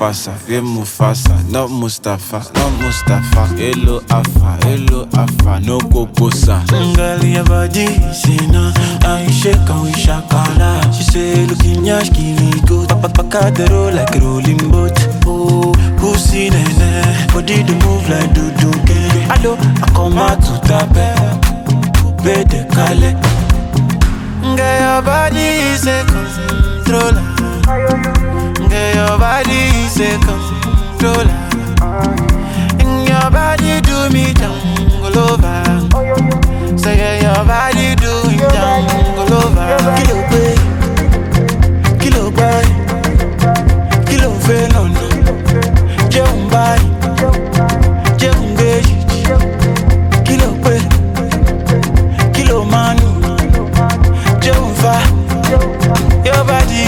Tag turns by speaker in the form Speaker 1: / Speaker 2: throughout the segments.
Speaker 1: Mufasa, not Mustafa. Hello Alpha, no Kokosa.
Speaker 2: Girl, your body, see now, I shake and we shakala. She say, looking yash, give me good. Paka the roll like a rolling boat. Oh, pussy nene, body the move like do can. Hello, I come out to tape, coupe de Calais. Girl, your body is a controller. Girl, your body is a controller. And your body do me jungle over. Say your body do me jungle over. Kilo boy, kilo venom. Jeun boy, jeun beji. Kilo boy, kilo manu. Jeun fa, your body.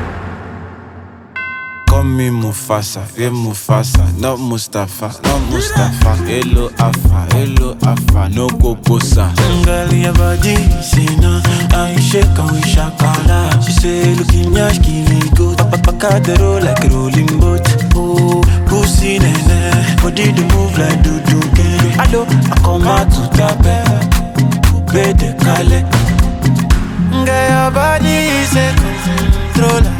Speaker 1: Call me Mufasa, not Mustafa. Hello Alpha, no Kokosa.
Speaker 2: Girl, your body, see now, I shake and we shakala. She say, looking yash, give me good. Paka the roll like a rolling boat. Oh, pussy nene, body the move like do can. Hello, I come out to tape, coupe de Calais. Girl, your body is a controller.